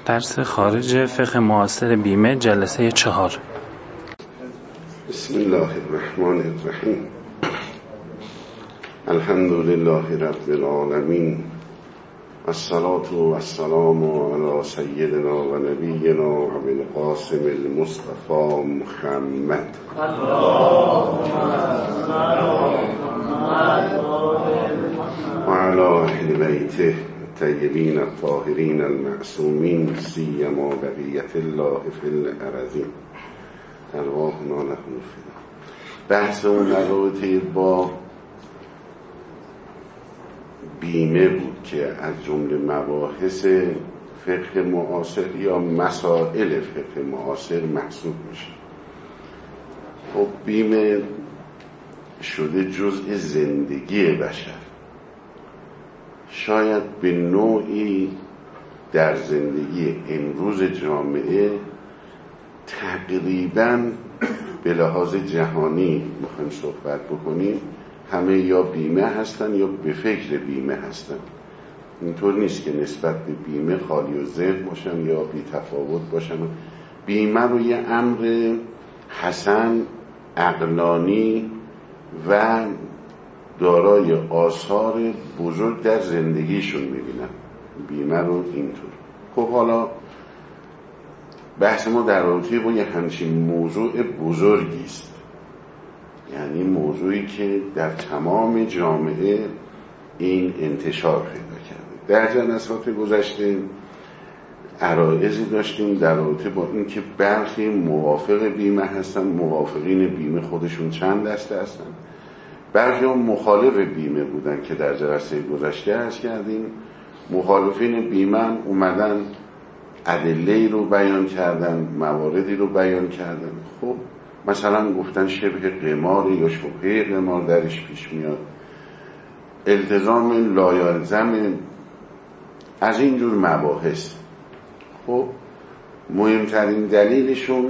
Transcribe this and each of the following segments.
درس خارج فقه معاصر بیمه جلسه 4. بسم الله الرحمن الرحیم. الحمد لله رب العالمین، الصلاة والسلام علی سیدنا و نبینا و ابوالقاسم المصطفى محمد و علی اهل بیته الطیبین الطاهرین المعصومین سیما بقیة الله فی الارضین ارواحنا لهم فدا. بحث اون رابطه با بیمه بود که از جمله مباحث فقه معاصر یا مسائل فقه معاصر محسوب میشه. خب بیمه شده جزء زندگی بشر، شاید به نوعی در زندگی امروز جامعه تقریباً به لحاظ جهانی میخوایم صحبت بکنیم، همه یا بیمه هستن یا به فکر بیمه هستن. اینطور نیست که نسبت به بیمه خالی و ذهن باشن یا بی تفاوت باشن. بیمه رو یه امر حسن، عقلانی و دارای آثار بزرگ در زندگیشون میبینن. بیمه رو اینطور. خب حالا بحث ما در رابطه با یه همچین موضوع بزرگی است، یعنی موضوعی که در تمام جامعه این انتشار پیدا کرده. در جلسات گذشته عرایضی داشتیم در رابطه با این که برخی موافق بیمه هستن، موافقین بیمه خودشون چند دسته هستن، برخی هم مخالف بیمه بودن که در جلسه گذشته عرض کردیم. مخالفین بیمه اومدن ادله‌ای رو بیان کردن، مواردی رو بیان کردن. خب مثلا گفتن شبه قمار یا شبهه قمار درش پیش میاد، التزام لایلزم، از اینجور مباحث. خب مهمترین دلیلشون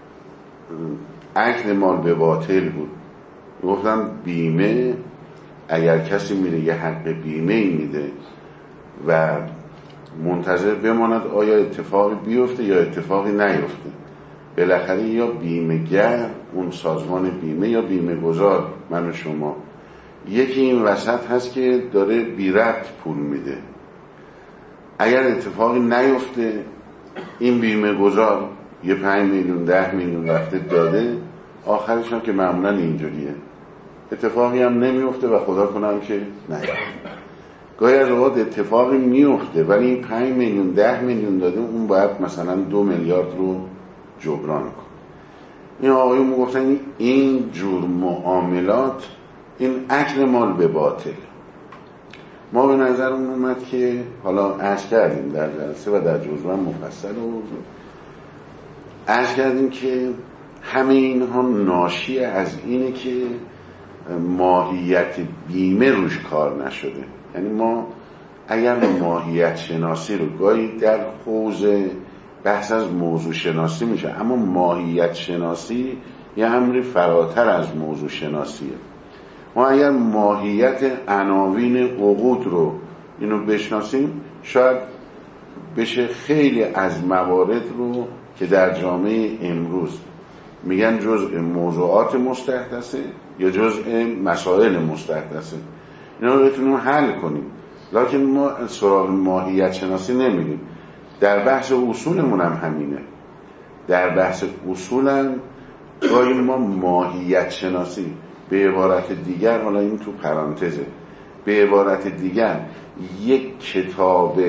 اکل مال به باطل بود. گفتم بیمه اگر کسی میره یه حق بیمه میده و منتظر بماند آیا اتفاقی بیفته یا اتفاقی نیفته، بالاخره یا بیمه‌گر اون سازمان بیمه یا بیمه گذار من و شما، یکی این وسط هست که داره بی ربط پول میده. اگر اتفاقی نیفته این بیمه گذار یه 5 میلیون 10 میلیون رفته داده، آخرش هم که معمولا اینجوریه، اتفاقی هم نمیفته و خدا کنم که نیفته. گاهی از اوقات اتفاقی میفته ولی این 5 میلیون 10 میلیون داده، اون باید مثلا 2 میلیارد رو جبران کنه. این آقایون میگفتن این جور معاملات این اکل مال به باطل. ما به نظرمون اومد که حالا عرض کردیم در جلسه و در جزوه مفصل و عرض کردیم که همه اینها ناشی از اینه که ماهیت بیمه روش کار نشده. یعنی ما اگر ماهیت شناسی رو گاهی در حوزه بحث از موضوع شناسی میشه، اما ماهیت شناسی یه امری فراتر از موضوع شناسیه. ما اگر ماهیت عناوین عقود رو اینو بشناسیم، شاید بشه خیلی از موارد رو که در جامعه امروز میگن جزء موضوعات مستحدثه یا جزء مسائل مستحدثه، اینا رو بتونیم حل کنیم. لکن ما سراغ ماهیت شناسی نمیریم. در بحث اصولمون هم همینه. در بحث اصولم گاهی ما ماهیت شناسی، به عبارت دیگر، حالا این تو پرانتزه، به عبارت دیگر یک کتاب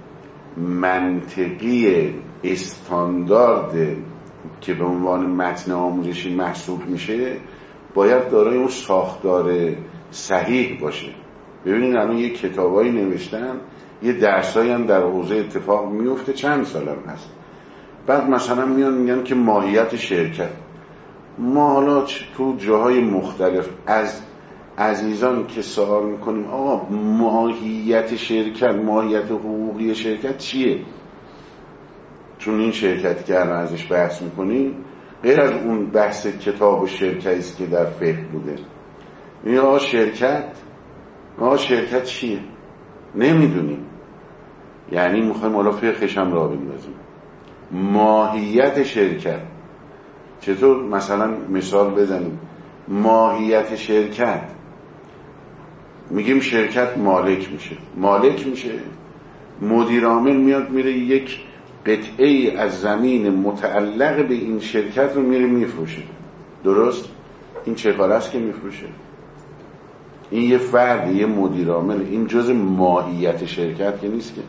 منطقی استاندارد که به عنوان متن آموزشی محسوب میشه باید دارای اون ساختار صحیح باشه. ببینید الان یه کتابایی نوشتن، یه درسایی هم در حوزه اتفاق میفته، چند سال هم هست. بعد مثلا میگن که ماهیت شرکت. ما حالا تو جاهای مختلف از عزیزان که سوال میکنیم آقا ماهیت شرکت، ماهیت حقوقی شرکت چیه؟ چون این شرکتی که الان ازش بحث میکنیم غیر از اون بحث کتاب و شرکتی است که در فقه بوده. یا شرکت چیه؟ نمیدونیم. یعنی میخوایم حالا فقهش هم راه بندازیم. ماهیت شرکت چطور؟ مثلا مثال بزنیم. ماهیت شرکت، میگیم شرکت مالک میشه، مدیر عامل میاد میره یک قطعه از زمین متعلق به این شرکت رو میره میفروشه. درست؟ این چه کار است که میفروشه؟ این یه فرد، یه مدیر عامل. این جز ماهیت شرکت که نیست که.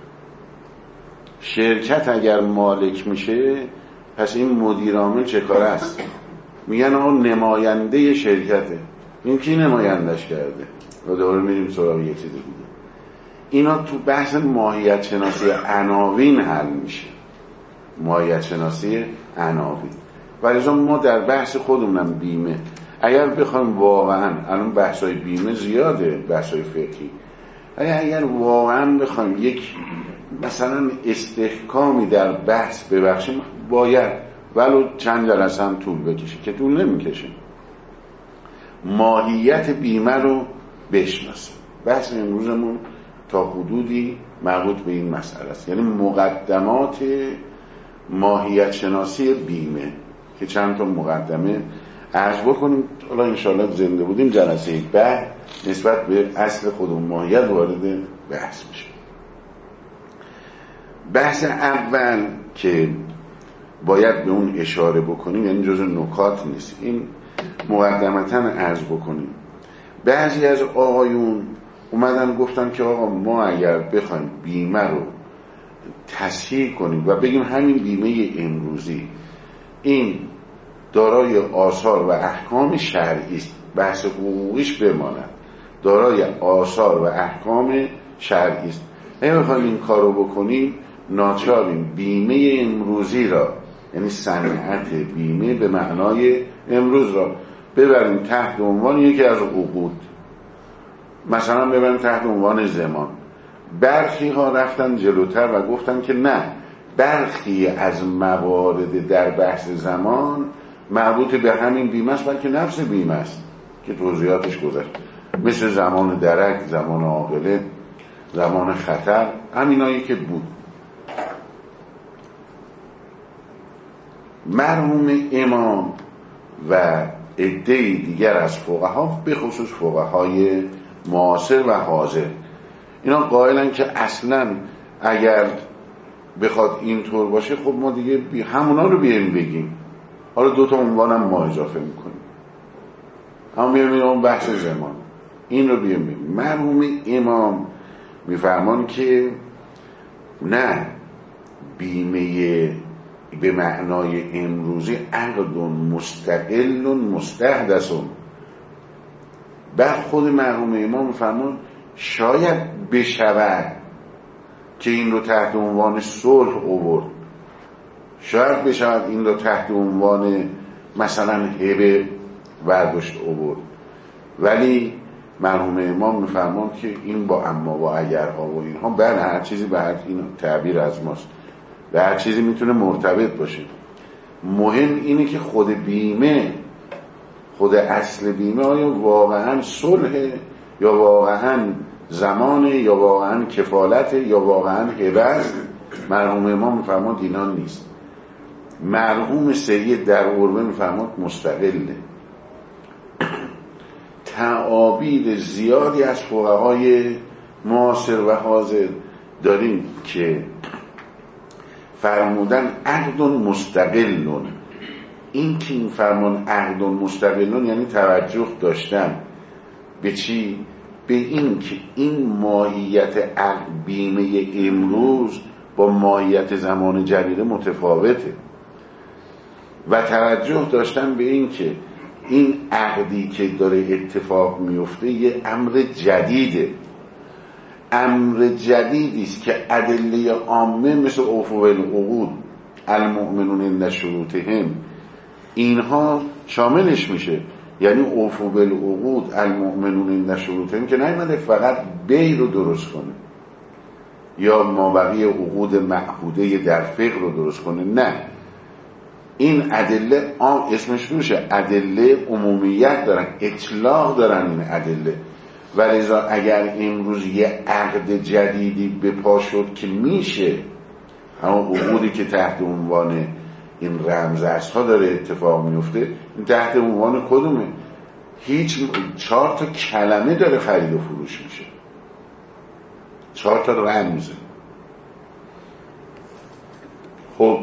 شرکت اگر مالک میشه پس این مدیر عامل چه کار است؟ میگن آقا نماینده شرکته. این کی نمایندش کرده؟ و دوباره میریم سراغ یک چیز دیگه. اینا تو بحث ماهیت شناسی عناوین حل میشه. ماهیت شناسی عناوین. ولی ما در بحث خودمونم بیمه، اگر بخوایم واقعا، الان بحثای بیمه زیاده، بحثای فقهی، اگر واقعا بخوایم یک مثلا استحکامی در بحث ببخشیم، باید ولو چند جلسه هم طول بکشه که طول نمیکشه، ماهیت بیمه رو بشناسیم. بحث امروزمون تا حدودی مربوط به این مسئله است، یعنی مقدمات ماهیت شناسی بیمه که چند تا مقدمه عرض بکنیم. حالا انشاءالله زنده بودیم جلسه بعد نسبت به اصل خودمون ماهیت وارد بحث میشه. بحث اول که باید به اون اشاره بکنیم، یعنی جزء نکات نیست، این مقدمتاً عرض بکنیم. بعضی از آقایون اومدن گفتن که آقا ما اگر بخوایم بیمه رو تصحیح کنیم و بگیم همین بیمه امروزی این دارای آثار و احکام شرعی است، بحث حقوقیش بماند، دارای آثار و احکام شرعی است، اگه بخوایم این کارو بکنیم ناچاریم بیمه امروزی را، یعنی صنعت بیمه به معنای امروز را ببریم تحت عنوان یکی از عقود، مثلا ببریم تحت عنوان ضمان. برخی ها رفتن جلوتر و گفتن که نه، برخی از موارد در بحث زمان مربوط به همین بیمه است، بلکه نفس بیمه است که توضیحاتش گذشت، مثل زمان درک، زمان عاقله، زمان خطر، همینایی که بود. مرحوم امام و عده‌ای دیگر از فقها، به خصوص فقهای معاصر و حاضر، اینا قائلن که اصلا اگر بخواد اینطور باشه خب ما دیگه همونا رو بیایم بگیم، حالا دوتا عنوانم ما اضافه میکنیم، اما بیایم اون بحث زمان این رو بیایم بگیم. مرحوم امام میفرمان که نه، بیمه به معنای امروزی عقد مستقل مستحدث. بعد خود مرحوم امام میفرمان شاید بشود که این رو تحت عنوان صلح آورد، شاید بشود این رو تحت عنوان مثلا هبه برداشت آورد، ولی مرحوم امام میفرمان که این با اما و اگرها و اینها، بله هر چیزی به هر، این تعبیر از ماست، به هر چیزی میتونه مرتبط باشه. مهم اینه که خود بیمه، خود اصل بیمه آیا واقعا صلح یا واقعا زمانه یا واقعا کفالت یا واقعا هبه است. مرحوم امام میفرماد اینا نیست. مرحوم سید در عربه میفرماد مستقله. تعابیر زیادی از فقهای معاصر و حاضر داریم که فرمودن عقد مستقلون. این که این فرمان عقد مستقلون یعنی توجه داشتن به چی؟ به این که این ماهیت عقد بیمه امروز با ماهیت زمان جدید متفاوته و توجه داشتن به این که این عقدی که داره اتفاق میفته یه امر جدیده، امر جدیدی است که ادله عامه مثل اوفوا بالعقود، المؤمنون عند شروطهم، اینها شاملش میشه. یعنی اوفوا بالعقود، المؤمنون عند شروطهم که نیامده فقط بیع رو درست کنه یا مابقی عقود معهوده در فقه رو درست کنه، نه، این ادله اسمش روشه، ادله عمومیت دارن، اطلاق دارن این ادله. و لذا اگر امروز یه عقد جدیدی به پا شد که میشه همون عقودی که تحت عنوان این رمزارزها ها داره اتفاق میفته، این تحت عنوان کدومه؟ هیچ 4 تا کلمه داره خرید و فروش میشه، 4 تا رمز. خب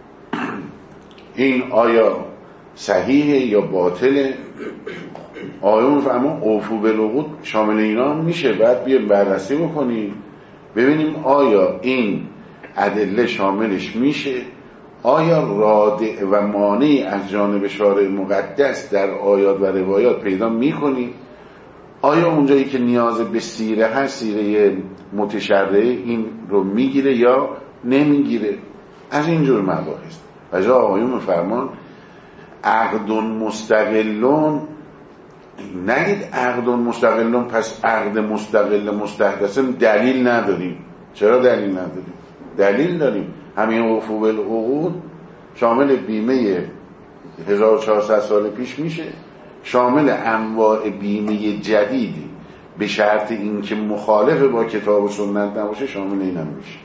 این آیا صحیحه یا باطله؟ آیا میفهمون اوفو بالعقود شامل اینا میشه؟ بعد بیایم بررسی بکنیم ببینیم آیا این ادله شاملش میشه، آیا رادع و مانع از جانب شارع مقدس در آیات و روایات پیدا میکنیم، آیا اونجایی که نیاز به سیره هست سیره متشرعه این رو میگیره یا نمیگیره. از اینجور مباحث و جا آقایون میفرمان عقد مستقلون، نگید عقد مستقلون پس عقد مستقل مستحدث دلیل نداریم. چرا دلیل نداریم؟ دلیل داریم. همین اوفو بالعقود شامل بیمه 1400 سال پیش میشه، شامل انواع بیمه جدیدی به شرط اینکه مخالف با کتاب و سنت نباشه شامل اینم میشه.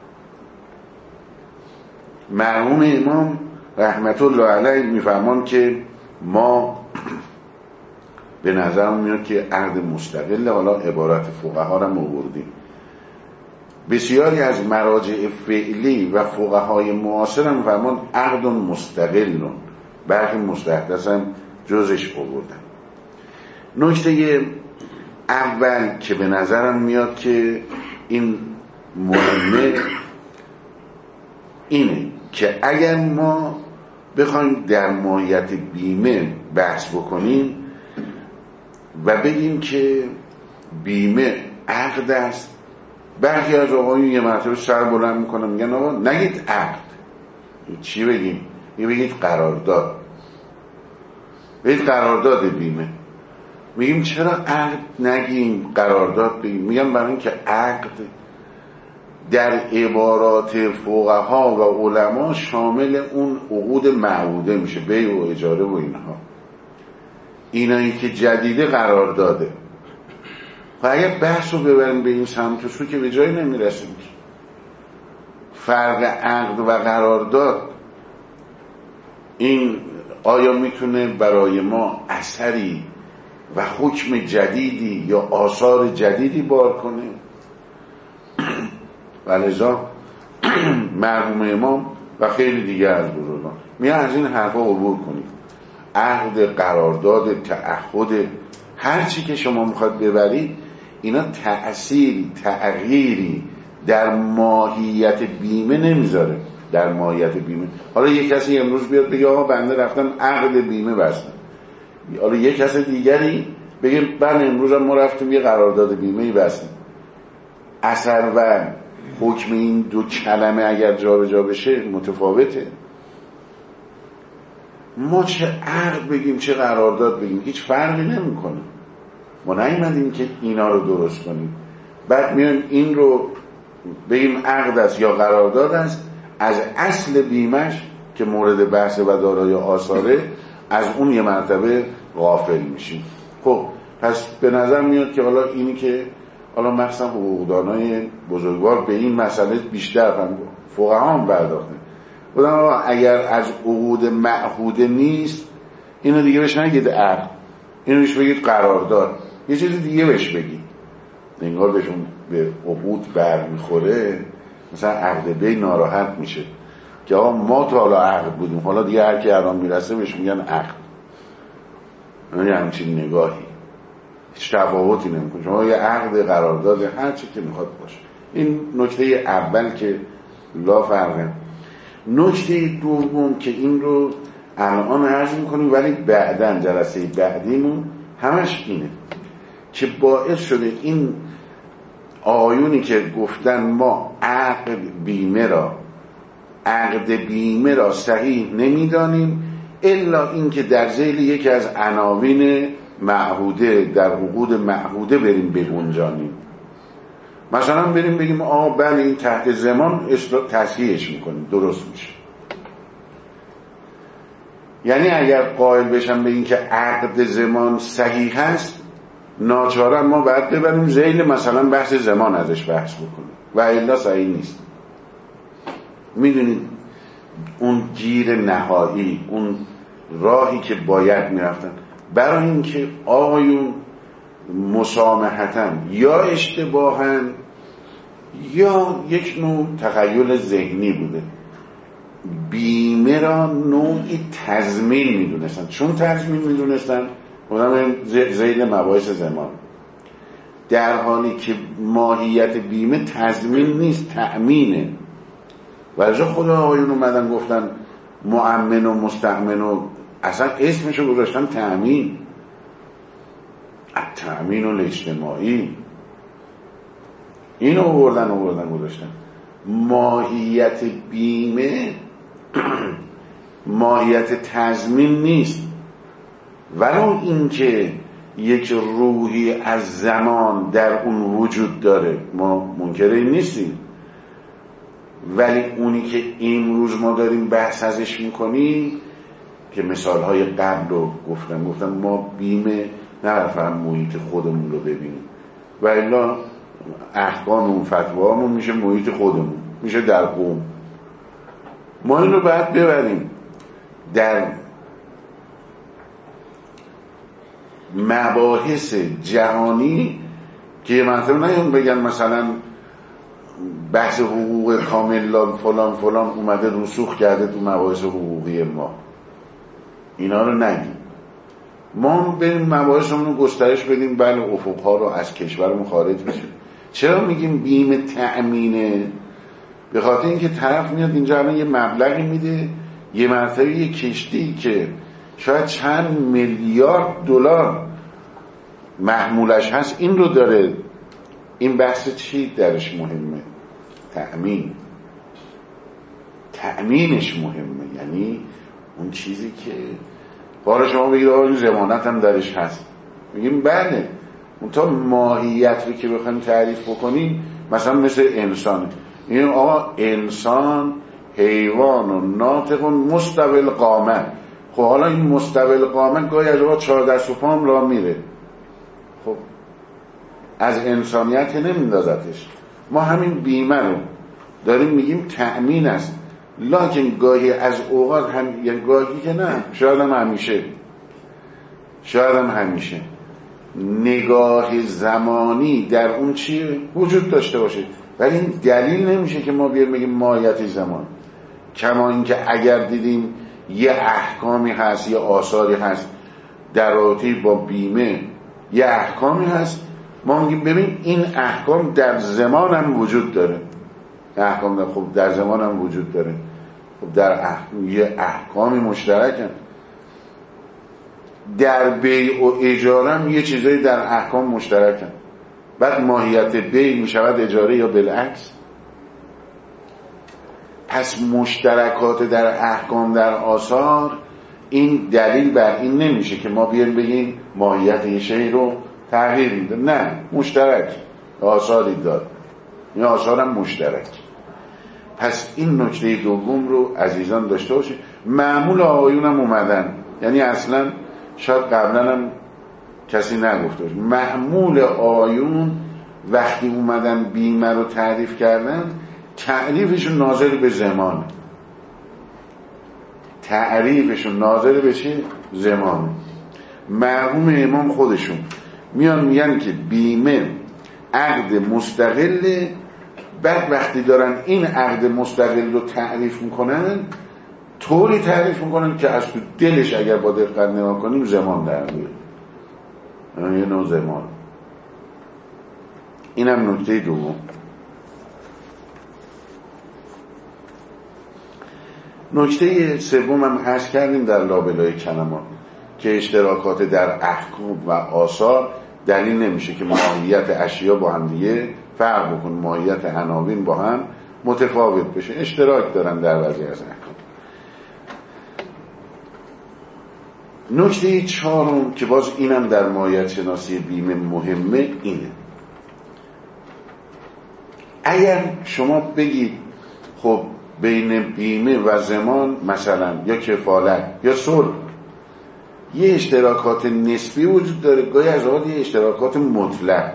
مرحوم امام رحمت الله علیه میفرمان که ما به نظرم میاد که عقد مستقل، حالا عبارت فقها رو آوردیم، بسیاری از مراجع فعلی و فقهای معاصر هم میفرمان عقد مستقلون، برخی مستحدث هم جزش آوردن. نکته اول که به نظرم میاد که این مهمه اینه که اگر ما بخوایم در ماهیت بیمه بحث بکنیم و بگیم که بیمه عقد است، برخی از آقایون یه مرتبه سر بلند میکنن میگن آقا نگید عقد، چی بگیم؟ بگید قرارداد، بگید قرارداد بیمه. میگیم چرا عقد نگیم قرارداد بگیم؟ میگم برای اینکه عقد در عبارات فقها و علما شامل اون عقود معهوده میشه، بیع و اجاره و اینایی که جدیده قرار داده. و اگر بحث رو ببریم به این سمت و سو که به جایی نمیرسیم. فرق عقد و قرارداد این آیا میتونه برای ما اثری و حکم جدیدی یا آثار جدیدی بار کنه؟ ولذا مرحوم امام و خیلی دیگه از بزرگان میان از این حرفا عبور کنید. عقد، قرارداد، تعهد، هر چی که شما میخواد ببرید، اینا تأثیری تغییری در ماهیت بیمه نمیذاره. در ماهیت بیمه حالا یک کسی امروز بیاد بگه آقا بنده رفتم عقد بیمه بستم، حالا یک کس دیگری بگه بله امروز هم ما رفتیم یه قرارداد بیمه بستیم. اثر و حکم این دو کلمه اگر جا به جا بشه متفاوته. ما چه عقد بگیم چه قرارداد بگیم هیچ فرقی نمیکنه. ما نیومدیم که اینا رو درست کنیم بعد میایم این رو بگیم عقد است یا قرارداد است، از اصل بیمش که مورد بحث و دارای آثاره از اون یه مرتبه غافل میشیم. خب پس به نظر میاد که حالا اینی که حالا مخصوصا حقوقدانای بزرگوار به این مسئله بیشتر فقها هم برداختن. بودن اگر از عقود معهوده نیست اینو دیگه بهش نگید عقد، اینو بهش بگید قرارداد، یه چیز دیگه بهش بگید. انگار بهشون به عقود بر میخوره، مثلا عقد بی ناراحت میشه که آقا ما تا حالا عقد بودیم، حالا دیگه هر کی الان میرسه بهش میگن عقد. یعنی همچین نگاهی هیچ تفاوتی نمیکنه. شما یه عقد، قرارداد، هر چی که میخواد باشه. این نکته اول که لا فرقه. نکته دوم که این رو الان عرض میکنیم ولی بعدن جلسه بعدیمون همش اینه که باعث شده این آیونی که گفتن ما عقد بیمه را صحیح نمیدانیم الا اینکه در ذیل یکی از عناوین معهوده در عقود معهوده بریم بگنجانیم. مثلا بریم بگیم بله این تحت زمان تصحیحش میکنیم درست میشه. یعنی اگر قائل بشم به این که عقد زمان صحیح هست ناچارن ما باید ببریم ذیل مثلا بحث زمان ازش بحث بکنیم و الا صحیح نیست. میدونید اون گیر نهایی، اون راهی که باید میرفتن برای اینکه آقایون مسامحتاً یا اشتباهاً یا یک نوع تخیل ذهنی بوده، بیمه را نوعی تضمین میدونستن. چون تضمین میدونستن بودم زید مباحث زمان، در حالی که ماهیت بیمه تضمین نیست، تأمینه. ورجا خدا آقایون اومدن گفتن مؤمن و مستأمن و اصلا اسمشو گذاشتن تأمین، التأمین الاجتماعی، اینو آوردن گذاشتن. ماهیت بیمه ماهیت تضمین نیست، ولو اینکه یک روحی از زمان در اون وجود داره، ما منکر این نیستیم، ولی اونی که امروز ما داریم بحث ازش میکنیم که مثالهای قبل رو گفتم ما بیمه نه فقط محیط خودمون رو ببینیم، و الا احکام و فتواهامون میشه محیط خودمون، میشه در قوم. ما این رو باید ببریم در مباحث جهانی که مثلا نیون بگن مثلا بحث حقوق کامل فلان اومده رسوخ کرده تو مباحث حقوقی ما، اینا رو نگیم. ما بریم مباحثمون رو گسترش بدیم، بله افقها رو از کشورمون خارج بشه. چرا میگیم بیمه تأمینه؟ به خاطر اینکه طرف میاد اینجا الان یه مبلغی میده، یه مرتبه یه کشتی که شاید چند میلیارد دلار محمولش هست این رو داره. این بحث چی درش مهمه؟ تأمینش مهمه، یعنی اون چیزی که باره شما بگید آقای ضمانت هم درش هست، میگیم بله. اون تا ماهیت رو که بخوایم تعریف بکنیم مثلا مثل انسان، این آقا انسان حیوان و ناطق و مستوی القامه. خب حالا این مستوی القامه گاهی از آقا 4 دست و پام را میره، خب از انسانیت نمیندازتش. ما همین بیمه رو داریم میگیم تأمین است، لکن گاهی از اوقات هم، یعنی گاهی که نه، شاید هم همیشه نگاه زمانی در اون چی وجود داشته باشه، ولی این دلیل نمیشه که ما بیایم بگیم ماهیت زمان. کما اینکه اگر دیدیم یه احکامی هست، یه آثاری هست در رابطه با بیمه، یه احکامی هست، ما میگیم ببین این احکام در زمان هم وجود داره. احکام خب در زمان هم وجود داره، خب در یه احکامی مشترکن. در بیع و اجاره هم یه چیزایی در احکام مشترکن، بعد ماهیت بیع میشود اجاره یا بالعکس. پس مشترکات در احکام در آثار این دلیل بر این نمیشه که ما بیایم بگیم ماهیت یه شی رو تغییر میده، نه، مشترک آثاری داد، این آثار هم مشترک. پس این نکته دوم رو عزیزان داشته باشید. معمول آقایون هم اومدن، یعنی اصلا شاید قبلا هم کسی نگفته باشه، معمول آقایون وقتی اومدن بیمه رو تعریف کردن تعریفشون ناظر به زمان، تعریفشون ناظر به چی؟ زمان. مرحوم امام خودشون میان میگن که بیمه عقد مستقله، بعد وقتی دارن این عقد مستقل رو تعریف میکنن طوری تعریف میکنن که از تو دلش اگر با دقت نگاه کنیم زمان در میاد، یه نوع زمان. اینم نکته دوم. نکته سوم هم عرض کردیم در لابلای کلمات که اشتراکات در احکام و آثار دلیل نمیشه که ماهیت اشیا با هم دیگه فرق بکن، ماهیت عناوین با هم متفاوت بشه، اشتراک دارن در بعضی از احکام. نکته چهارم که باز اینم در ماهیت شناسی بیمه مهمه اینه، اگر شما بگید خب بین بیمه و زمان مثلا یا کفالت یا صلح یه اشتراکات نسبی وجود داره، گاهی از اوقات یه اشتراکات مطلق.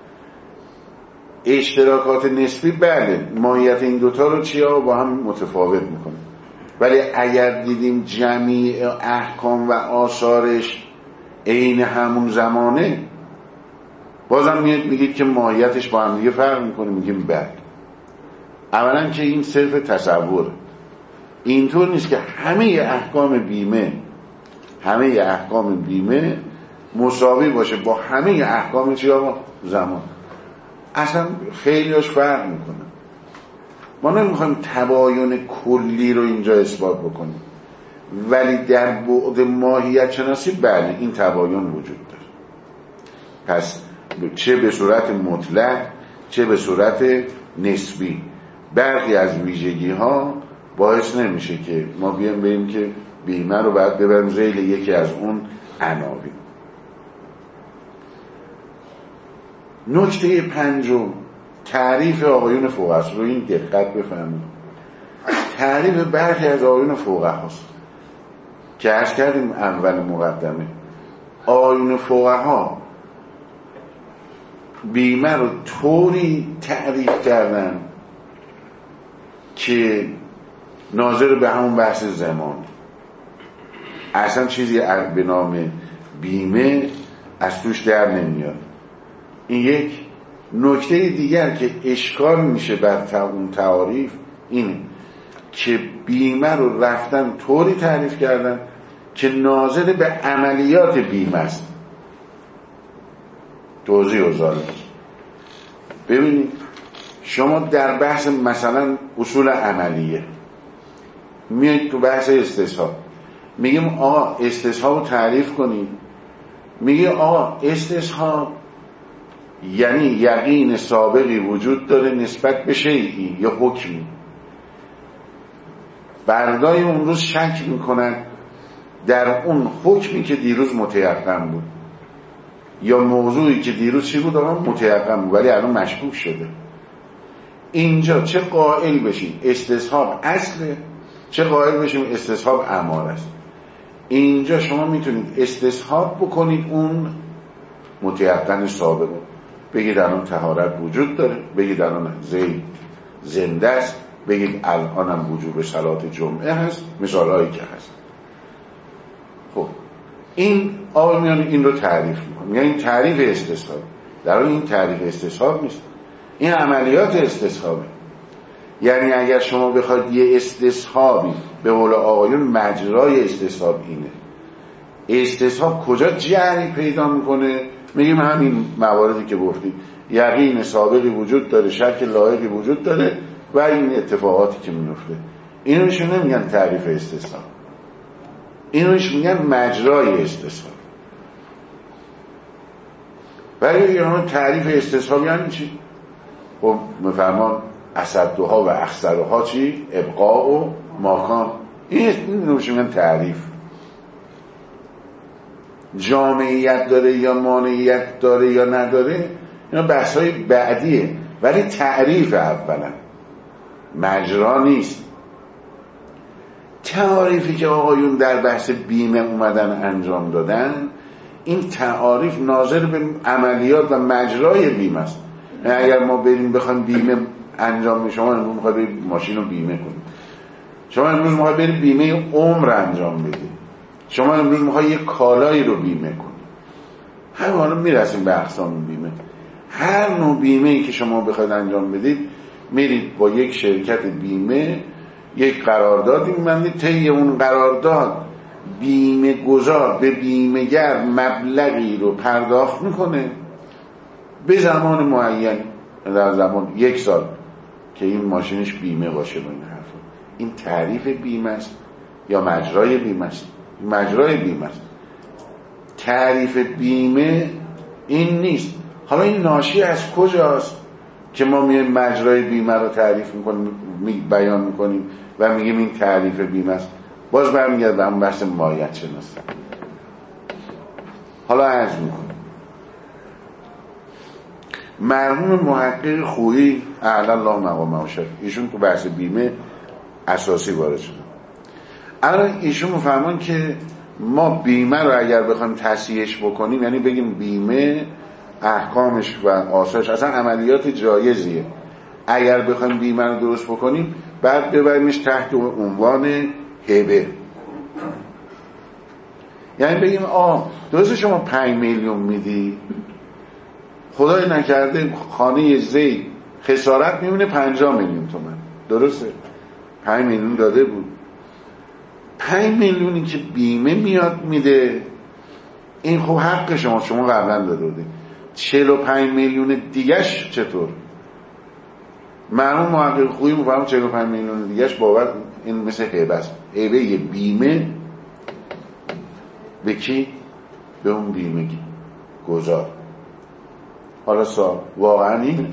اشتراکات نسبی بله ماهیت این دوتا رو چیا با هم متفاوت میکنه، ولی اگر دیدیم جمیع احکام و آثارش عین همون زمانه، بازم میگید که ماهیتش با هم دیگه فرق میکنه. میگیم بله. اولا که این صرف تصور، اینطور نیست که همه احکام بیمه مساوی باشه با همه احکام چیا زمان. اصلا خیلیاش فرق میکنه. ما نمیخوایم تباین کلی رو اینجا اثبات بکنیم، ولی در بعد ماهیت شناسی بله این تباین وجود داره. پس چه به صورت مطلق چه به صورت نسبی برخی از ویژگی ها باعث نمیشه که ما بیایم بگیم که بیمه رو باید ببریم ذیل یکی از اون عناوین. نکته پنجم تعریف آقایون فقها است. رو این دقت بفهمید. تعریف برخی از آقایون فقها است که عرض کردیم اول مقدمه، آقایون فقها بیمه رو طوری تعریف کردن که ناظر به همون بحث زمان. اصلا چیزی به نام بیمه از توش در نمیاد. این یک نکته دیگر که اشکال میشه بر اون تعاریف اینه که بیمه رو رفتن طوری تعریف کردن که ناظر به عملیات بیمه است. توضیح وزاره. ببینید شما در بحث مثلا اصول عملیه میاد تو بحث استصحاب، میگیم آقا استصحاب رو تعریف کنید، میگه آقا استصحاب یعنی یقین سابقی وجود داره نسبت به شیئی یا حکمی. بردای اون روز شک میکنن در اون حکمی که دیروز متیقن بود یا موضوعی که دیروز چی بود آقا متیقن بود ولی الان مشکوک شده. اینجا چه قائل بشیم استصحاب اصله، چه قائل بشیم استصحاب اماره است. اینجا شما میتونید استصحاب بکنید اون متیقن سابق، بگید الان طهارت وجود داره، بگید الان زید زنده است، بگید الان هم وجوب صلات جمعه هست، مثالهایی که هست. خب این آقایان این رو تعریف میکنم، یعنی این تعریف استصحاب. در این تعریف استصحاب نیست، این عملیات استصحابه. یعنی اگر شما بخواید یه استصحابی به قول آقایون مجرای استصحاب اینه. استصحاب کجا جری پیدا میکنه؟ میگیم همین مواردی که گفتید، یقین سابقی وجود داره، شک لایقی وجود داره و این اتفاقاتی که میفته. اینوش نمیگن تعریف استصحاب، اینوش میگن مجرای استصحاب. ولی یعنی تعریف استصحاب یعنی چی؟ خب مفرمان اسدها و اخسرها چی؟ ابقاء و ماکان. این نوش میگن تعریف. جامعیت داره یا مانعیت داره یا نداره اینا بحث‌های بعدیه، ولی تعریف اولا، مجرا نیست. تعاریفی که آقایون در بحث بیمه اومدن انجام دادن، این تعاریف ناظر به عملیات و مجرای بیمه است. اگر ما بریم بخوایم بیمه انجام بدیم، شما امروز میخواید برید ماشین رو بیمه کنید، شما امروز میخواید برید بیمه عمر انجام بدید، شما امروز میخواید یک کالایی رو بیمه کنید. همین حالا میرسیم به اقسام بیمه. هر نوع بیمه‌ای که شما بخواید انجام بدید، میرید با یک شرکت بیمه یک قراردادی می‌بندید، طی اون قرارداد بیمه گذار به بیمه‌گر مبلغی رو پرداخت میکنه به زمان معین، در زمان 1 سال که این ماشینش بیمه باشه. با این حرفا این تعریف بیمه است یا مجرای بیمه است؟ مجرای بیمه است. تعریف بیمه این نیست. حالا این ناشی از کجاست که ما میایم مجرای بیمه رو تعریف میکنیم، بیان میکنیم و میگیم این تعریف بیمه است؟ باز برمیگرد به اون بحث ماهیت شناسی. حالا عرض میکنم مرحوم محقق خویی اعلی الله مقامه شد، ایشون تو بحث بیمه اساسی وارد شد. الان ایشون میفهمن که ما بیمه رو اگر بخوایم تصحیحش بکنیم، یعنی بگیم بیمه احکامش و آثارش اصلا عملیات جایزیه، اگر بخوایم بیمه رو درست بکنیم بعد ببریمش تحت عنوان هبه. یعنی بگیم درسته شما 5 میلیون میدی، خدای نکرده خانه زید خسارت میمونه 50 میلیون تومان، درسته 5 میلیون داده بود، 5 میلیونی که بیمه میاد میده این خب حق شما قبلا داده بودید. 45 میلیون دیگهش چطور؟ مرحوم محقق خویی میفهمم 45 میلیون دیگهش باور این مثل هبه است. هبه یه بیمه به کی؟ به اون بیمه گذار. حالا واقعا اینه.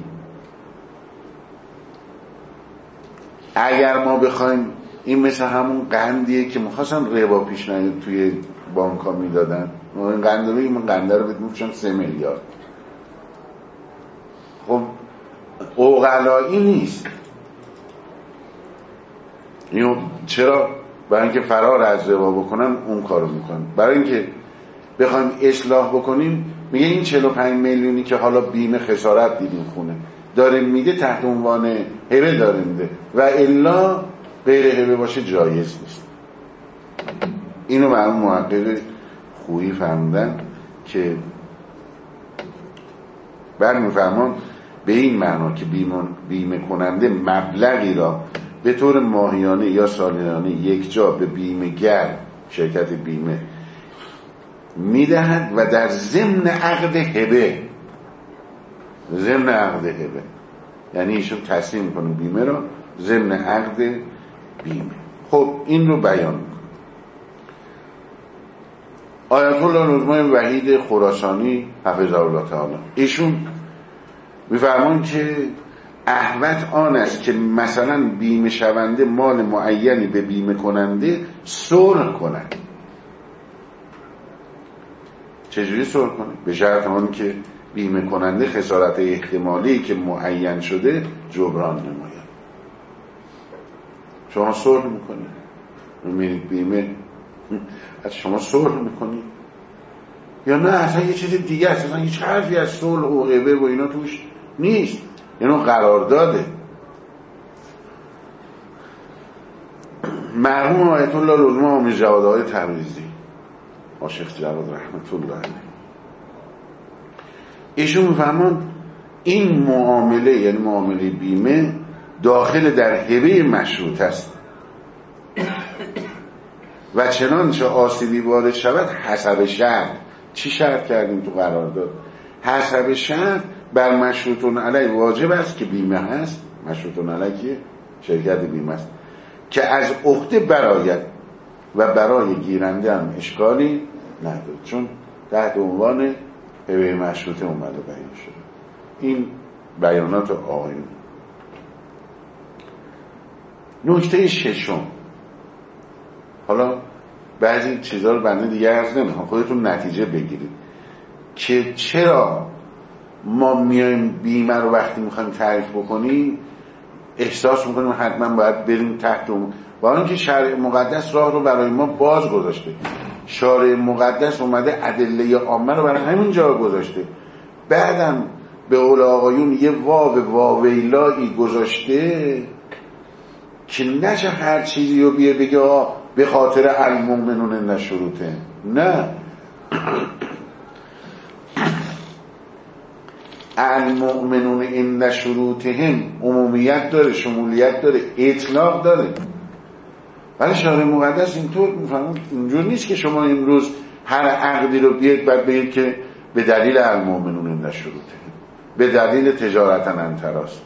اگر ما بخوایم این مثل همون قندیه که میخواستن ربا پیش نیاد توی بانک ها میدادن، این قند رو بگیم، قنده رو بگیم 3 میلیارد. خب عقلایی نیست. اینو چرا؟ برای اینکه فرار از ربا بکنن اون کارو میکنن. برای اینکه بخوایم اصلاح بکنیم میگه این 45 میلیونی که حالا بیمه خسارت دیدیم خونه داره میده تحت عنوان هبه داره میده و الا غیر هبه باشه جایز نیست. اینو برای محقق خویی فهمیدن که برمیفرمان به این معنا که بیمه کننده مبلغی را به طور ماهیانه یا سالیانه یک جا به بیمه‌گر شرکت بیمه میدهد و در ضمن عقد هبه، ضمن عقد هبه یعنی ایشون تصمیم میکنه بیمه را ضمن عقد بیمه. خب این رو بیان میکنه آیت الله نظام وحید خراسانی حفظه الله تعالی. ایشون میفرمان که احوط آن است که مثلا بیمه شونده مال معینی به بیمه کننده صلح کند. چجوری صلح کنه؟ به شرط آن که بیمه کننده خسارت احتمالی که معین شده جبران نماید. شما صلح میکنید، میرید بیمه از شما صلح میکنید یا نه اصلا یه چیز دیگه است، اصلا هیچ حرفی از صلح و غیبه و اینا توش نیست، اینو قرار داده. مرحوم آیت الله العظمی امیر جوادهای تبریزی عاشق جواد رحمت الله علیه، ایشون میفهمن این معامله یعنی معامله بیمه داخل در هبه مشروط است و چنانچه آسیبی وارد شود حسب شرط. چی شرط کردیم تو قرارداد؟ حسب شرط بر مشروطون علیه واجب است که بیمه هست، مشروطون علیه شرکت بیمه است که از عهده برآید و برای گیرنده هم اشکالی نداره، چون تحت عنوان هبه مشروطه اومده بیان شده. این بیانات آقایون. نکته ششم، حالا بعضی چیزها رو بنده دیگه عرض نمیخوام، خودتون نتیجه بگیرید که چرا ما میایم بیمه رو وقتی میخوایم تعریف بکنیم احساس میکنیم حتما باید بریم تحت اون، با اینکه شرع مقدس راه رو برای ما باز گذاشته. شارع مقدس اومده ادله عامه رو برای همین جا گذاشته، بعدم به قول آقایون یه واویلایی گذاشته که نشه هر چیزی رو بیه بگه به خاطر المؤمنون نشروطه. نه، المؤمنون این نشروطهم عمومیت داره، شمولیت داره، اطلاق داره، ولی شارع مقدس اینطور میفهمون اینجور نیست که شما امروز هر عقدی رو بیاید بعد بگید که به دلیل المؤمنون این نشروطهم، به دلیل تجارتا انتراست.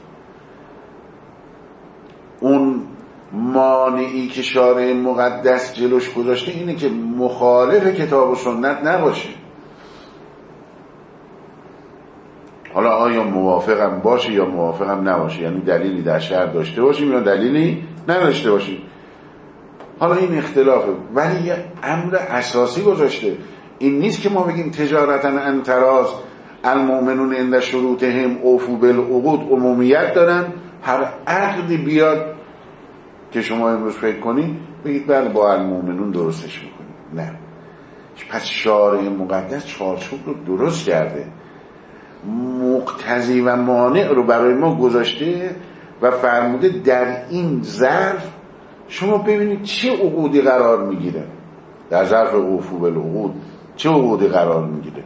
اون مانعی که شارع مقدس جلوش گذاشته اینه که مخالف کتاب و سنت نباشه. حالا آیا موافقم باشه یا موافقم نباشه، یعنی دلیلی در شرع داشته باشیم یا دلیلی نداشته باشیم، حالا این اختلافه، ولی یه امر اساسی گذاشته. این نیست که ما بگیم تجارتا انتراز المؤمنون عند شروطهم اوفوا بالعقود عمومیت دارن، هر عقدی بیاد که شما امروز فکر کنید بگید بله با المؤمنون درستش میکنید. نه، پس شارع مقدس چارچوب رو درست کرده، مقتضی و مانع رو برای ما گذاشته و فرموده در این ظرف شما ببینید چه عقودی قرار میگیره، در ظرف اوفو بالعقود چه عقودی قرار میگیره.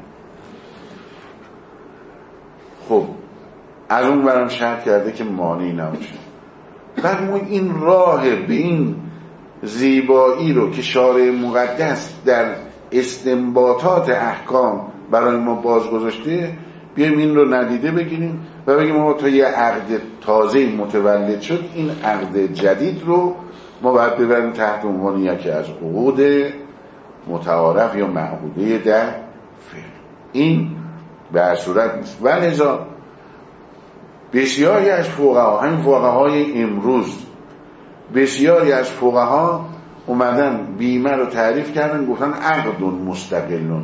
خب از اون برم شرط کرده که مانعی نباشه. بعد ما این راه به این زیبایی رو که شارع مقدس در استنباطات احکام برای ما باز گذاشته، بیایم این رو ندیده بگیریم و بگیم ما تا یه عقد تازه متولد شد، این عقد جدید رو ما باید ببریم تحت عنوان یکی از عقود متعارف یا معهوده در فقه. این به هر صورت نیست. ولذا بسیاری از فقها، همین فقهای امروز، بسیاری از فقها اومدن بیمه رو تعریف کردن، گفتن عقد مستقلون.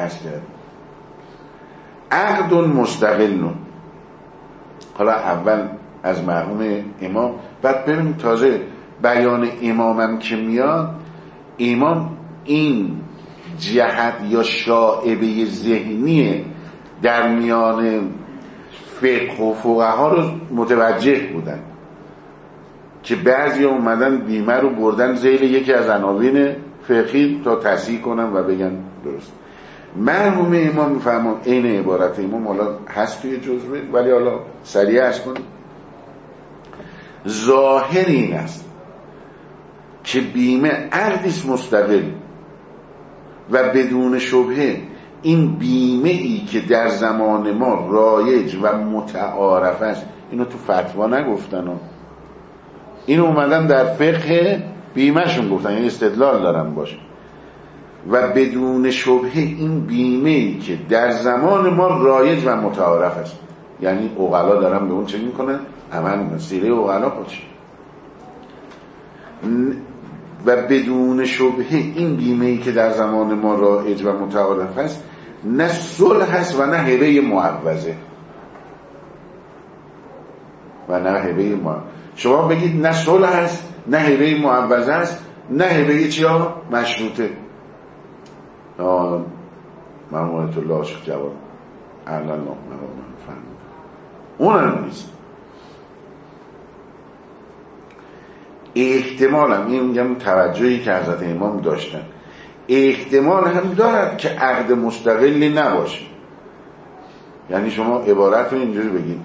عقد مستقلون. حالا اول از مرحوم امام، بعد ببینیم تازه بیان امامم که میاد، امام این جهت یا شائبه ذهنی در میان فقه و فقها رو متوجه بودن که بعضی اومدن بیمه رو بردن ذیل یکی از عناوین فقهی تا تصحیح کنن و بگن درست. مرحوم امام میفرمان عین عبارت امام حالا هست توی جزوه، ولی حالا سریع عرض کنیم. ظاهر این است که بیمه عقدیست مستقل و بدون شبهه این بیمه ای که در زمان ما رایج و متعارف است، اینو تو فتوا نگفتن، اینو اومدن در فقه بیمه شون گفتن، یعنی استدلال دارن باشه. و بدون شبهه این بیمه ای که در زمان ما رایج و متعارف است، یعنی عقلا دارن به اون چه میکنن؟ عمل سیره عقلا باشه. و بدون شبهه این بیمه ای که در زمان ما رایج و متعارف است، نه صلح هست و نه هبه معوضه و نه هبه معوضه. شما بگید نه صلح هست نه هبه معوضه است نه هبه چیا؟ مشروطه. مرحومت الله عاشق جواب اهلا الله اون هم نیست. احتمال هم این میگم توجهی که حضرت امام داشتن، احتمال هم دارد که عقد مستقلی نباشه. یعنی شما عبارت رو اینجوری بگید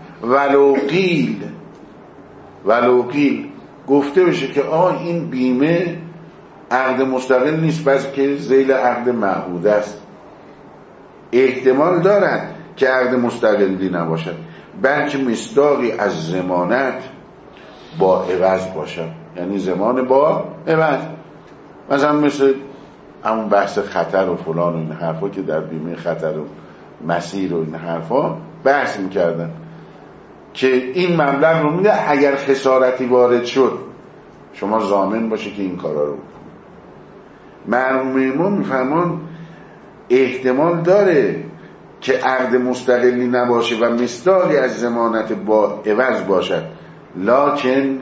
ولو قیل گفته بشه که این بیمه عقد مستقل نیست، بس که ذیل عقد معهود است. احتمال دارد که عقد مستقلی نباشد، بلکه مصداقی از ضمانت با عوض باشد، یعنی ضمان با عوض. مثلا مثل همون بحث خطر و فلان و این حرفا که در بیمه خطر و مسیر و این حرفا بحث میکردن که این مبلغ رو میده، اگر خسارتی وارد شد شما ضامن باشه که این کارا رو بکنید. مرحوم امام میفرمان احتمال داره که عقد مستقلی نباشه و مصداقی از ضمانت با عوض باشد، لکن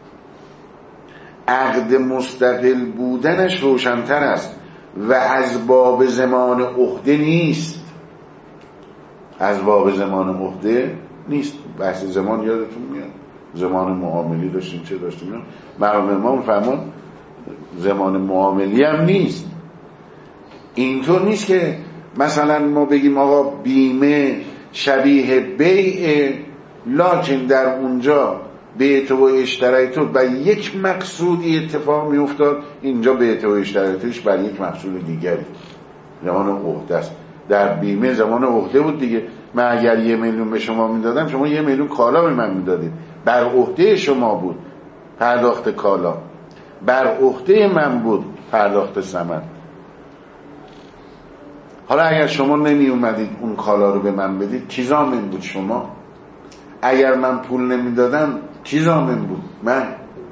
عقد مستقل بودنش روشن‌تر است و از باب زمان عهده نیست. از باب زمان عهده نیست. بحث زمان یادتون میاد، زمان معاملی داشتیم چه داشتیم. مرحوم امام فرمان زمان معاملی هم نیست. اینطور نیست که مثلا ما بگیم آقا بیمه شبیه بیع، لکن در اونجا بیعت و اشتریت و یک مقصودی اتفاق می افتاد، اینجا بیعت و اشتریتش بر یک مقصود دیگری. زمان عهده است. در بیمه زمان عهده بود دیگه. من اگر 1 میلیون به شما میدادم، شما 1 میلیون کالا به من میدادید، بر عهده شما بود پرداخت کالا، بر عهده من بود پرداخت ثمن. حالا اگر شما نمی اومدید اون کالا رو به من بدید، کی ضامن بود؟ شما. اگر من پول نمیدادم کی ضامن بود؟ من.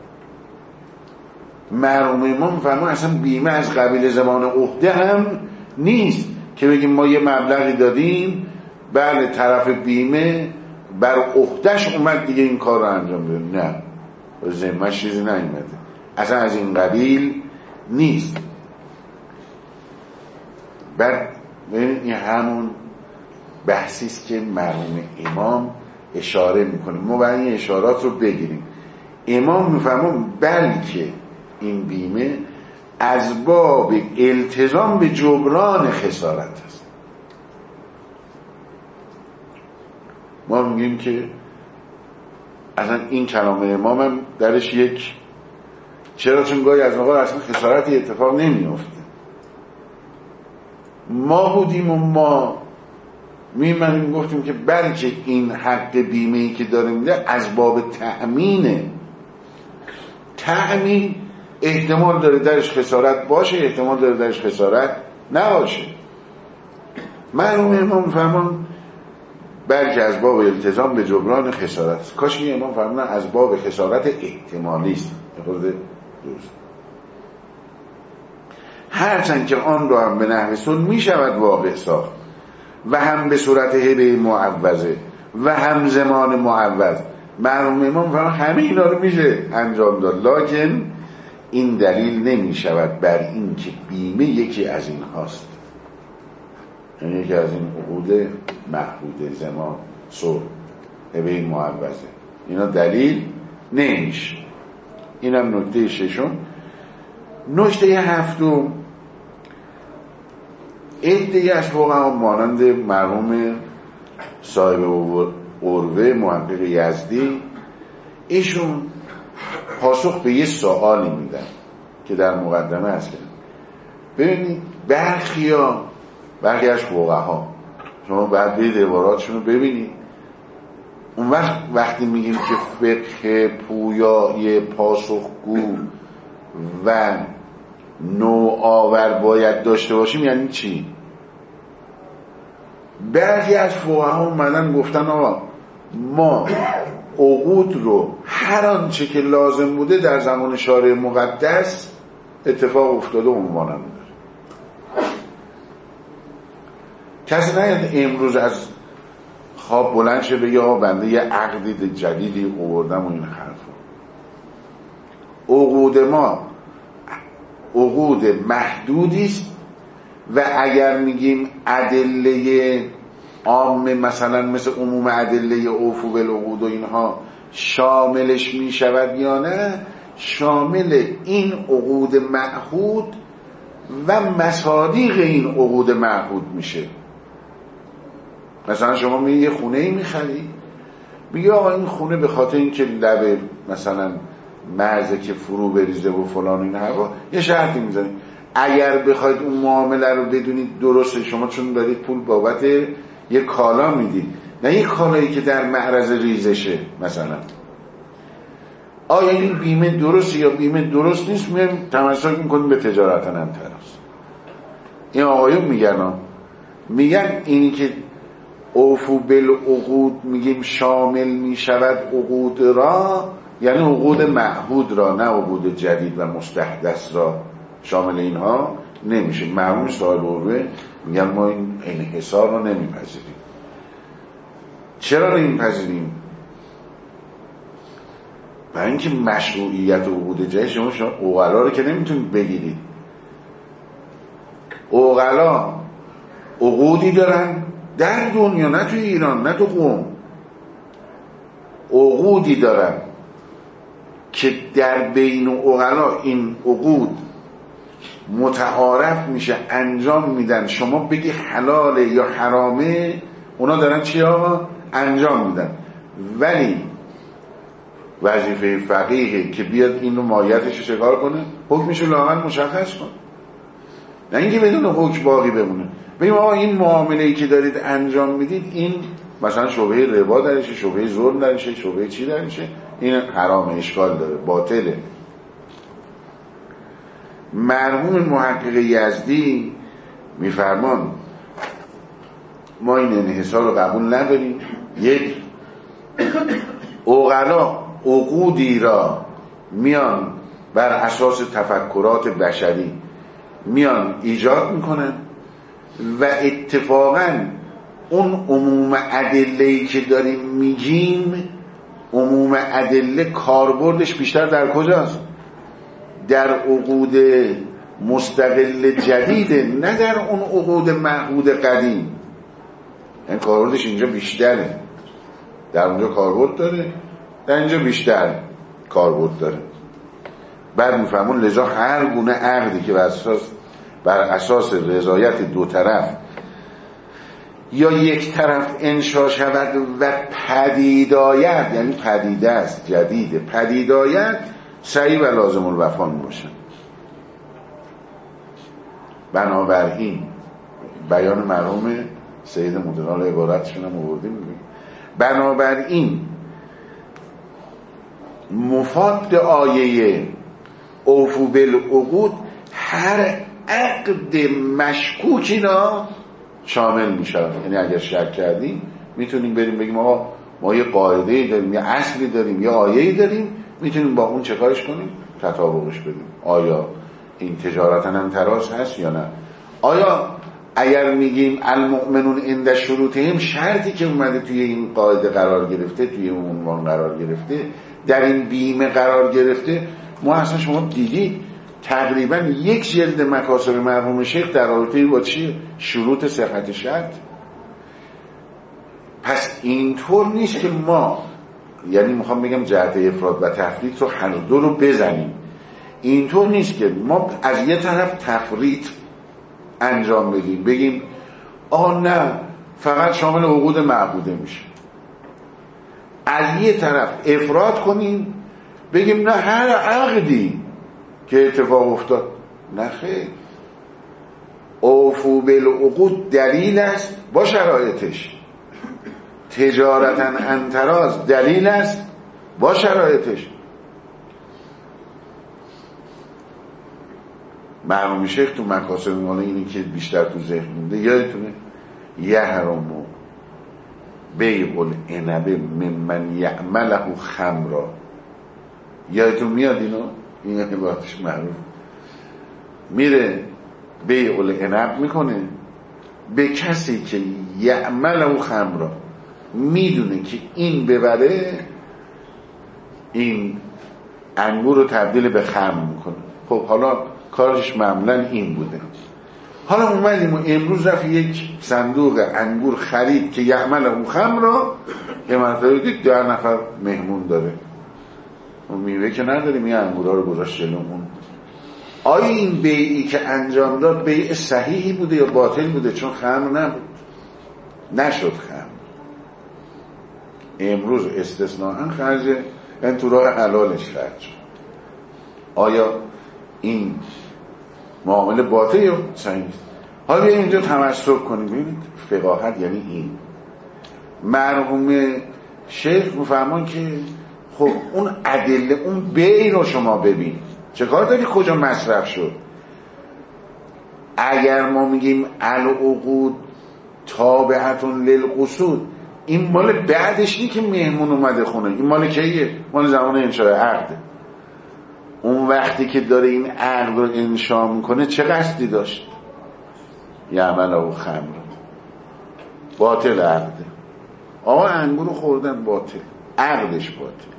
مرحوم امام فرمان اصلا بیمه از قبیل زمان عهده هم نیست که بگیم ما یه مبلغی دادیم، بله طرف بیمه بر عهدهش اومد دیگه این کار رو انجام بده. نه، ذمه‌اش چیزی نیومده، اصلا از این قبیل نیست. بعد ببینید این همون بحثیست که مرحوم امام اشاره میکنه. ما باید این اشارات رو بگیریم. امام میفرمون بلکه این بیمه از باب التزام به جبران خسارت است. ما میگیم که اصلا این کلام امام هم درش یک چرا، چون گاهی از موقع اصلا خسارتی اتفاق نمیفته. ما بودیم و ما میمونیم گفتیم که بلکه این حق بیمه‌ای که داره میده از باب تأمینه. تأمین احتمال داره درش خسارت باشه، احتمال داره درش خسارت نباشه. مرحوم امام فرمان بلکه از باب التزام به جبران خسارت. کاش این امام فرمان از باب خسارت احتمالی است. خود درست. هرچند که آن رو هم به نحو سن می شود واقع ساخت و هم به صورت هبه معوضه و هم زمان معوض. مرحوم امام فرمان همه اینا رو میشه انجام داد، لکن این دلیل نمی شود بر این که بیمه یکی از این هاست، یعنی یکی از این عقود محدود زمان صلح هبه معوضه، اینا دلیل نمیشه. اینم نکته ششم. نکته هفتم، عده‌ای از فقها مانند مرحوم صاحب عروه محقق یزدی، ایشون پاسخ به یه سوالی میدن که در مقدمه هست. ببینید برخی از فقها، شما باید برید عباراتشون رو ببینید. اون وقتی میگیم که فقه پویای پاسخگو و نوآور باید داشته باشیم یعنی چی؟ بعضی از فقها اومدن گفتن آقا ما عقود رو هر آنچه که لازم بوده در زمان شارع مقدس اتفاق افتاده عنوانم داره. کسی نیاد امروز از خواب بلند شه بگه آقا بنده یه عقد جدیدی آوردم و این حرفا. عقود ما عقود محدودی است و اگر میگیم ادله عام مثلا مثل عموم ادله اوفو بالعقود و اینها شاملش میشود یا نه، شامل این عقود معهود و مصادیق این عقود معهود میشه. مثلا شما یه خونه ای میخری، میگه آقا این خونه به خاطر اینکه لب مثلا مرزه که فرو بریزه و فلان این حرفا یه شرطی میزنید، اگر بخواید اون معامله رو بدونید درسته، شما چون دارید پول بابت یه کالا میدید، نه یه کالایی که در معرض ریزشه مثلا، آیا این بیمه درسته یا بیمه درست نیست، میگم تمسک میکنیم به تجارت نمتراست. این آقایون میگن اینی که اوفو بالعقود میگیم شامل میشود عقود را، یعنی عقود معهود را، نه عقود جدید و مستحدث را، شامل اینها نمیشه. مرحوم صاحب عروه میگن ما این انحصار را نمیپذیریم. چرا نمیپذیریم؟ برای اینکه مشروعیت عقود جدید شما عقلا رو که نمیتونید بگیرید. عقلا عقودی دارن در دنیا، نه تو ایران نه تو قم، عقودی دارن که در بین عقلا این عقود متعارف میشه، انجام میدن، شما بگی حلاله یا حرامه، اونا دارن چی ها انجام میدن. ولی وظیفه فقیهه که بیاد این رو مایتش رو چکار کنه، حکمش رو لااقل مشخص کنه، نه اینکه بدون حکم باقی بمونه. بگیم آقا این معامله‌ای که دارید انجام میدید این مثلا شبهه ربا درشه، شبهه ظلم درشه، شبهه چی درشه، این حرامه، اشکال داره، باطله. مرحوم محقق یزدی میفرمان ما این انحصار رو قبول نداریم. یک، عقلا عقودی را میان بر اساس تفکرات بشری میان ایجاد میکنن و اتفاقا اون عموم ادله‌ای که داریم میگیم، عموم ادله کاربردش بیشتر در کجاست؟ در عقود مستقل جدیده، نه در اون عقود معهود قدیم. این کاربردش اینجا بیشتره، در اونجا کاربرد داره، در اینجا بیشتر کاربرد داره. بعد میفهمون لذا هر گونه عقدی که بر اساس رضایت دو طرف یا یک طرف انشا شود و پدید آید، یعنی پدیده است، جدیده، پدید آید، صحیح و لازم الوفا باشه. بنابراین بیان مرحوم سید مدنال عبارتشون هم آوردیم، بنابراین مفاد آیه اوفو بالعقود هر عقد مشکوکی را شامل می شود. یعنی اگر شک کردیم میتونیم بریم بگیم آقا ما یه قاعده‌ای داریم، یه اصلی داریم، یه آیه‌ای داریم، میتونیم با اون چه کارش کنیم؟ تطابقش بدیم. آیا این تجارتا انتراس هست یا نه؟ آیا اگر میگیم المؤمنون عند شروطهم، شرطی که اومده توی این قاعده قرار گرفته، توی اون عنوان قرار گرفته، در این بیمه قرار گرفته، ما اصلا شما دیدید تقریبا یک جلد مکاسب مرحوم شیخ در رابطه با چی؟ شروط صحت شرط. پس اینطور نیست که ما، یعنی میخوام بگم جهت افراد و تفریط رو هر دو رو بزنیم. اینطور نیست که ما از یه طرف تفریط انجام بدیم، بگیم نه فقط شامل عقود معقوده میشه، از یه طرف افراد کنیم بگیم نه هر عقدی که اتفاق افتاد. نه خیر، اوفو بالعقود دلیل است با شرایطش، تجارتا انتراز دلیل است با شرایطش. مرحوم شیخ تو مکاسب مالا اینی که بیشتر تو ذهن مونده یادتونه، یحرم بیع العنب ممن یعمله خمرا، یادتون میاد اینو؟ این عبارتش معروف، میره بیع العنب میکنه به کسی که یعمله خمرا، میدونه که این ببره این انگور رو تبدیل به خمر میکنه. خب حالا کارش معمولا این بوده، حالا اومدیم و امروز رفت یک صندوق انگور خرید که یعمل اون خمر که مثلا دید 10 نفر مهمون داره، اون میوه که نداریم، این انگورا رو گذاشت جلومون. آیا این بیعی که انجام داد بیع صحیحی بوده یا باطل بوده؟ چون خمر نبود، نشد خمر. امروز استثناءً خرج این تو راه حلالش خرج. آیا این معامله باطل یا صحیح؟ حالا اینجا تمسک کنیم، ببینید فقاهت یعنی این. مرحوم شیخ میفهمون که خب اون ادله، اون بیع رو شما ببین، چه کار داری کجا مصرف شد. اگر ما میگیم العقود تابعتون للقصود، این مال بعدش نی که مهمون اومده خونه، این مال کیه؟ مال زمان انشاء عقده. اون وقتی که داره این عقد رو انشاء میکنه چه قصدی داشت؟ یعمله خمر، باطل عقده. آقا انگور رو خوردن، باطل، عقدش باطل.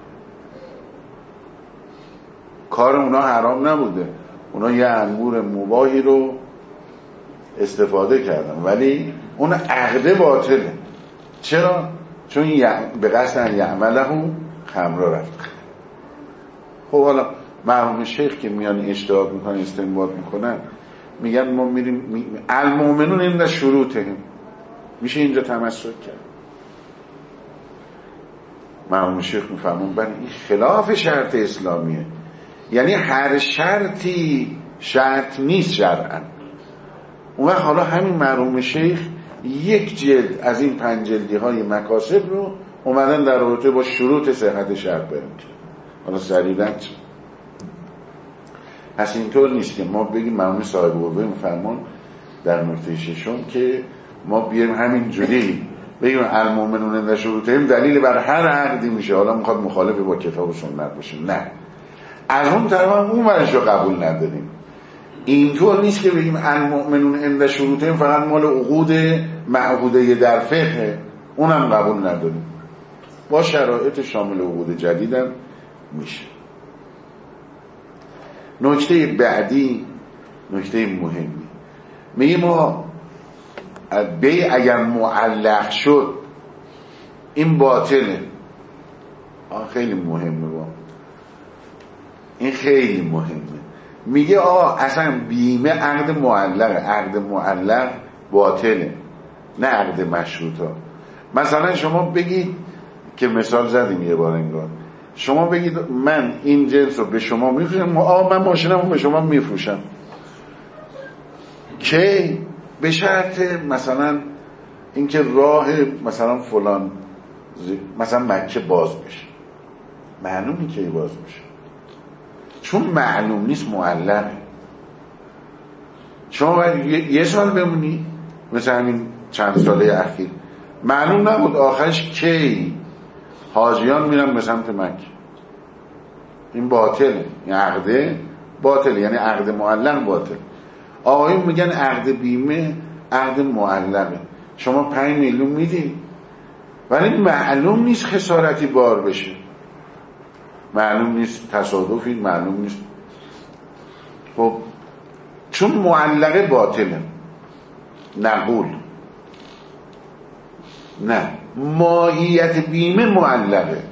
کار اونا حرام نبوده، اونا یه انگور مباحی رو استفاده کردن، ولی اون عقده باطله. چرا؟ چون به قصد یعمله خمر رفت. خب حالا مرحوم شیخ که میان اجتهاد میکنن، استنباط میکنن، میگن ما میریم المؤمنون عند شروطهم، میشه اینجا تمسک کرد. مرحوم شیخ میفهمون بله این خلاف شرط اسلامیه، یعنی هر شرطی شرط نیست شرعاً. اون وقت حالا همین مرحوم شیخ یک جلد از این 5 جلدی های مکاسب رو اومدن در رابطه با شروط صحت شرط بریم. حالا سریعاً پس اینطور نیست که ما بگیم مرحوم صاحب قوه میفرمان در نکته 6 که ما بیایم همین جوری بگیم المؤمنون عند شروطهم دلیل بر هر عقدی میشه، حالا میخواد مخالف با کتاب و سنت باشه. نه، از اون طرف هم اون ورش رو قبول نداریم. اینطور نیست که بگیم المؤمنون عند شروطهم فقط مال عقود معهوده در فقه، اونم قبول نداریم، با شرایط شامل عقود جدیدم میشه. نکته بعدی نکته مهمی میگه ما بیع اگر معلق شد این باطله. خیلی مهمه با این خیلی مهمه. میگه اصلا بیمه عقد معلقه، عقد معلق باطله نه عقد مشروطه. مثلا شما بگید که مثال زدیم یه بار انگار، شما بگید من این جنس رو به شما میفروشم، من ماشینم رو به شما میفروشم که به شرط مثلا اینکه راه مثلا فلان مثلا مکه باز بشه. معلوم که باز بشه چون معلوم نیست معلقه. شما باید یه سال بمونی مثلا همین چند ساله اخیر معلوم نبود آخرش کی حاجیان میرن به سمت مکه. این باطله، این عقده باطله، یعنی عقد معلق باطل. آقایون میگن عقد بیمه عقد معلقه. شما 5 میلیون میدی ولی معلوم نیست خسارتی بار بشه، معلوم نیست تصادفی، معلوم نیست. خب چون معلقه باطله نقول نه، ماهیت بیمه معلقه.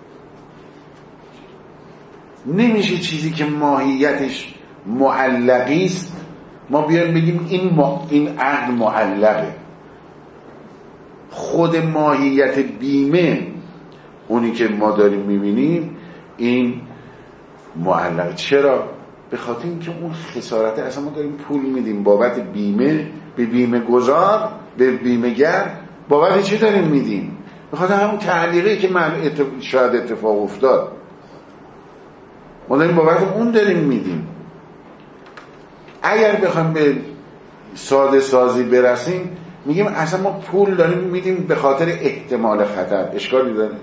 نمیشه چیزی که ماهیتش معلقی است ما بیایم بگیم این عقد معلقه. خود ماهیت بیمه اونی که ما داریم میبینیم این معلقه. چرا؟ به خاطر اینکه اون خسارته اصلا ما داریم پول میدیم بابت بیمه به بیمه گذار، به بیمه گر. بابت چی داریم میدیم؟ به خاطر همون تعلیقی که شاید اتفاق افتاد ما داریم بابت اون داریم میدیم. اگر بخوایم به ساده سازی برسیم میگیم اصلا ما پول داریم میدیم به خاطر احتمال خطر. اشکالی داره؟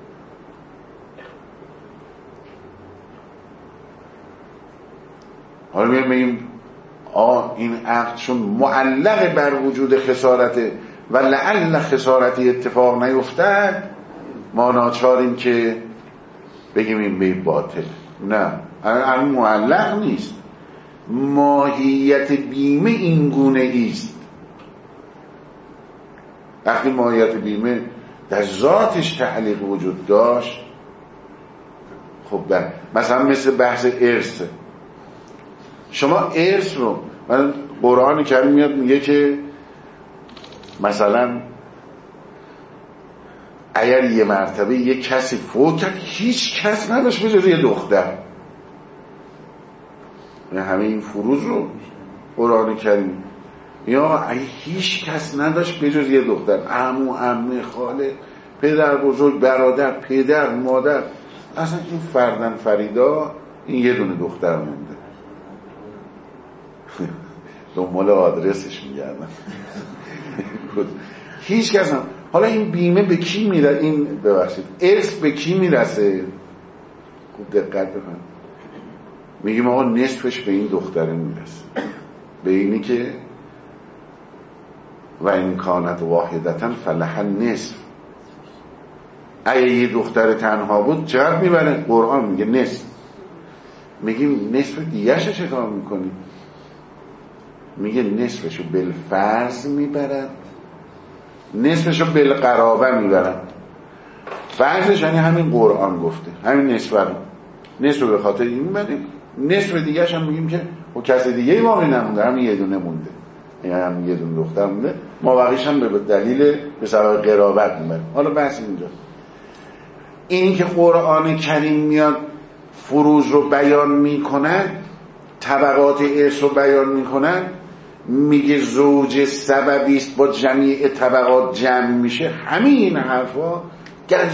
حالا میگیم این عقد چون معلق بر وجود خسارته و لعل خسارتی اتفاق نیفتد ما ناچاریم که بگیم این به باطل. نه، این معلق نیست. ماهیت بیمه این گونه است. وقتی ماهیت بیمه در ذاتش تعلیق وجود داشت، خب مثلا مثل بحث ارث. شما ارث رو قرآن کریم میاد میگه که مثلا اگر یه مرتبه یه کسی فوت کرد هیچ کس نداشت به جز یه دختر، همه این فروض رو قرآن کریم یا اگه هیچ کس نداشت به جز یه دختر، عمو، عمه، خاله، پدر بزرگ، برادر، پدر، مادر، اصلا این فردن فریدا این یه دونه دختر مونده دنبال آدرسش میگردن هیچ کس هم. حالا این بیمه به کی میره؟ این ببخشید ارث به کی میرسه؟ خوب دقت بکن. میگیم آقا نصفش به این دختره میرسه، به اینی که و این کانت واحدتن فلح نصف. اگه یه دختر تنها بود چقدر میبره؟ قرآن میگه نصف. میگیم نصف دیگرش چه کار میکنی؟ میگه نصفشو بالفرض میبرن، نصفشو بالقرابه میبرن. فرضش یعنی همین قرآن گفته همین نصف رو به خاطر این میبریم، نصف دیگرش هم میگیم که و کسی دیگه باقی نمونده، همین یه دونه مونده، یعنی همین یه دونه دختر مونده، ما بقیش هم به دلیل به سبب قرابت میبریم. حالا بحث اینجا این که قرآن کریم میاد فروض رو بیان میکنن، طبقات ارث رو بیان میکنن، میگه زوج سببی است با جمیع طبقات جمع میشه. همین حرفا در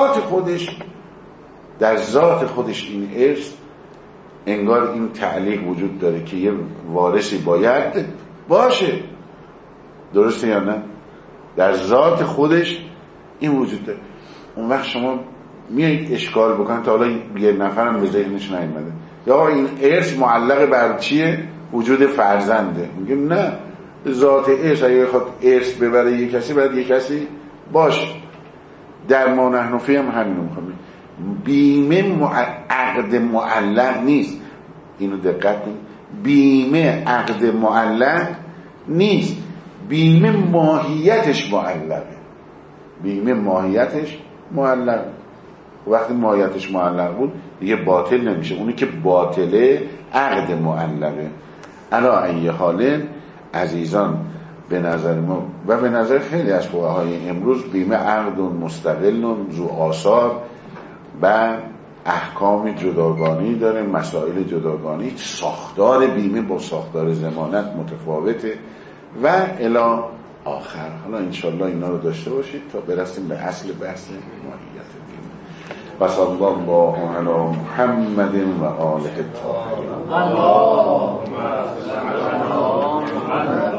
ذات خودش این ارث انگار این تعلیق وجود داره که یه وارثی باید باشه. درسته یا نه؟ در ذات خودش این وجود داره. اون وقت شما میایید اشکال بکنید تا حالا یه نفرم به ذهنش نیومده یا این ارث معلق بر چیه؟ وجود فرزنده. میگم نه، ذات ارث اگه بخواد ارث ببره یه کسی باید یه کسی باشه. در ما نحن فیه هم همینو میخوام. بیمه عقد معلق نیست. اینو دقت کنید، بیمه عقد معلق نیست، بیمه ماهیتش معلقه. بیمه ماهیتش معلقه. وقتی ماهیتش معلق بود دیگه باطل نمیشه. اونی که باطله عقد معلقه. علا ای حال عزیزان، به نظر ما و به نظر خیلی از فقهای امروز بیمه عقد مستقل ذو آثار و احکام جداگانه داره، مسائل جداگانه، ساختار بیمه با ساختار ضمانت متفاوته و الی آخر. حالا انشالله اینا رو داشته باشید تا برسیم به اصل بحث ماهیت بیمه. و صلی الله علی محمد و آله الطاهرین.